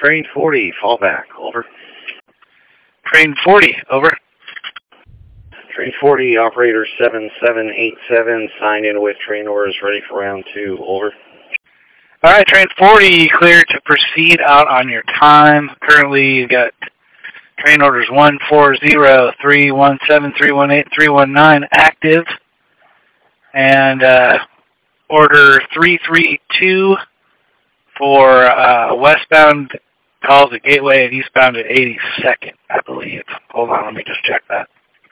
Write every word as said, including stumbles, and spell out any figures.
Train forty, fallback, over. Train forty, over. Train forty, operator seven seven eight seven, signed in with train orders ready for round two, over. All right, Train forty, cleared to proceed out on your time. Currently, you've got train orders one four zero, three one seven, three one eight, three one nine active. And uh, order three three two for uh, westbound calls at Gateway and eastbound at eighty-second, I believe. Hold on, let me just check that.